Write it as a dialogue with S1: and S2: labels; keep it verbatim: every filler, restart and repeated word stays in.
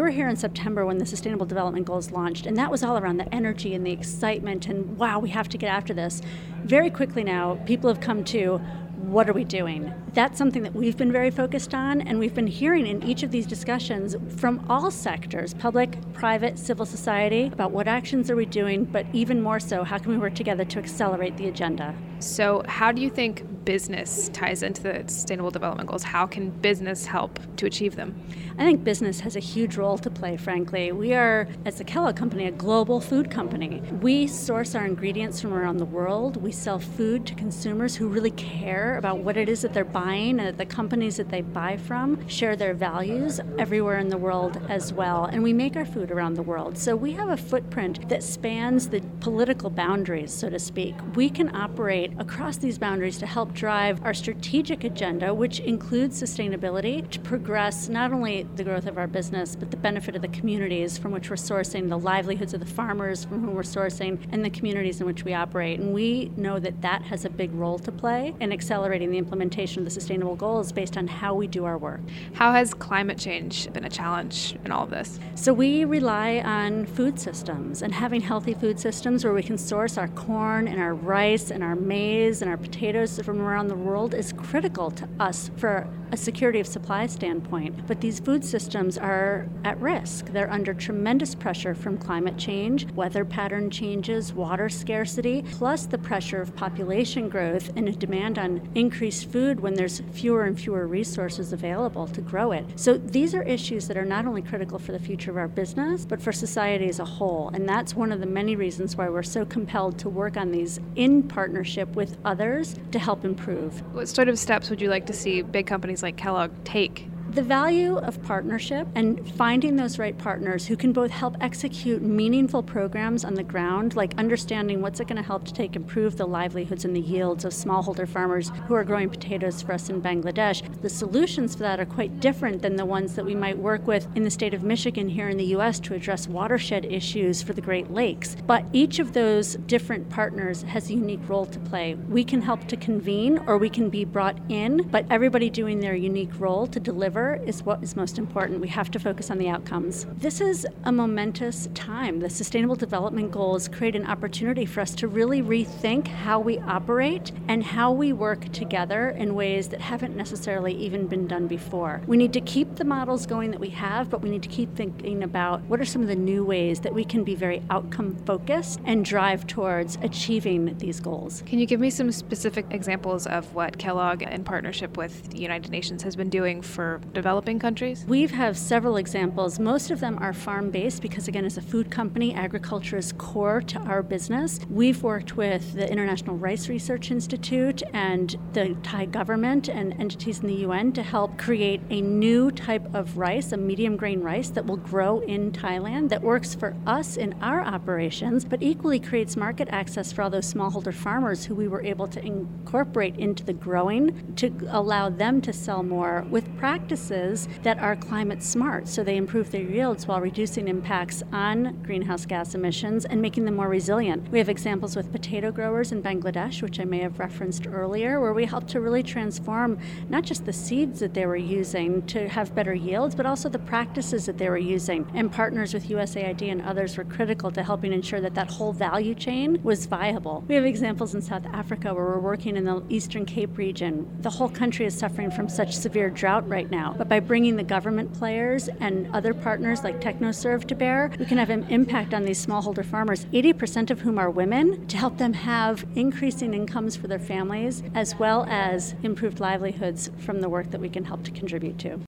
S1: were here in September when the Sustainable Development Goals launched, and that was all around the energy and the excitement and, wow, we have to get after this. Very quickly now, people have come to, what are we doing? That's something that we've been very focused on, and we've been hearing in each of these discussions from all sectors, public, private, civil society, about what actions are we doing, but even more so, how can we work together to accelerate the agenda?
S2: So how do you think business ties into the Sustainable Development Goals? How can business help to achieve them?
S1: I think business has a huge role to play, frankly. We are, as the Kellogg Company, a global food company. We source our ingredients from around the world. We sell food to consumers who really care about what it is that they're buying, and that the companies that they buy from share their values everywhere in the world as well. And we make our food around the world. So we have a footprint that spans the political boundaries, so to speak. We can operate across these boundaries to help drive our strategic agenda, which includes sustainability, to progress not only the growth of our business, but the benefit of the communities from which we're sourcing, the livelihoods of the farmers from whom we're sourcing, and the communities in which we operate. And we know that that has a big role to play in accelerating the implementation of the Sustainable Goals based on how we do our work.
S2: How has climate change been a challenge in all of this?
S1: So we rely on food systems, and having healthy food systems where we can source our corn and our rice and our maize and our potatoes from around the world is critical to us for a security of supply standpoint. But these food systems are at risk. They're under tremendous pressure from climate change, weather pattern changes, water scarcity, plus the pressure of population growth and a demand on increased food when there's fewer and fewer resources available to grow it. So these are issues that are not only critical for the future of our business, but for society as a whole. And that's one of the many reasons why we're so compelled to work on these in partnership with others to help improve.
S2: What sort of steps would you like to see big companies like Kellogg take?
S1: The value of partnership and finding those right partners who can both help execute meaningful programs on the ground, like understanding what's it going to help to take improve the livelihoods and the yields of smallholder farmers who are growing potatoes for us in Bangladesh. The solutions for that are quite different than the ones that we might work with in the state of Michigan here in the U S to address watershed issues for the Great Lakes. But each of those different partners has a unique role to play. We can help to convene or we can be brought in, but everybody doing their unique role to deliver is what is most important. We have to focus on the outcomes. This is a momentous time. The Sustainable Development Goals create an opportunity for us to really rethink how we operate and how we work together in ways that haven't necessarily even been done before. We need to keep the models going that we have, but we need to keep thinking about what are some of the new ways that we can be very outcome focused and drive towards achieving these goals.
S2: Can you give me some specific examples of what Kellogg, in partnership with the United Nations, has been doing for developing countries?
S1: We have several examples. Most of them are farm-based because, again, as a food company, agriculture is core to our business. We've worked with the International Rice Research Institute and the Thai government and entities in the U N to help create a new type of rice, a medium grain rice that will grow in Thailand that works for us in our operations, but equally creates market access for all those smallholder farmers who we were able to incorporate into the growing to allow them to sell more with practices that are climate smart, so they improve their yields while reducing impacts on greenhouse gas emissions and making them more resilient. We have examples with potato growers in Bangladesh, which I may have referenced earlier, where we helped to really transform not just the seeds that they were using to have better yields, but also the practices that they were using. And partners with U S A I D and others were critical to helping ensure that that whole value chain was viable. We have examples in South Africa where we're working in the Eastern Cape region. The whole country is suffering from such severe drought right now. But by bringing the government players and other partners like TechnoServe to bear, we can have an impact on these smallholder farmers, eighty percent of whom are women, to help them have increasing incomes for their families, as well as improved livelihoods from the work that we can help to contribute to.